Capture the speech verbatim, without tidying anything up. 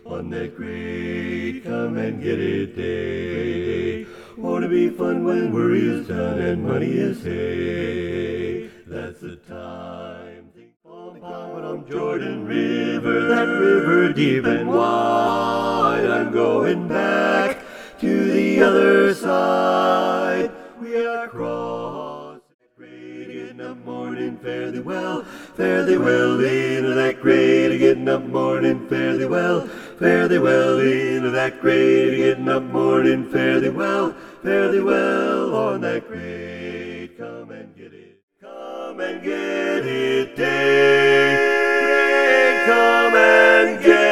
On that great come and get it day. Won't it be fun when worry is done and money is hay? That's the time. Pom pom on Jordan River, that river deep and wide. I'm going back to the other side. We are crossing great getting up morning, fare thee well, fare thee well into that great getting up morning, fare thee well, fare thee well into that great getting up morning, fare thee well, fare thee well on that great come and get it, come and get it day, great come and get it.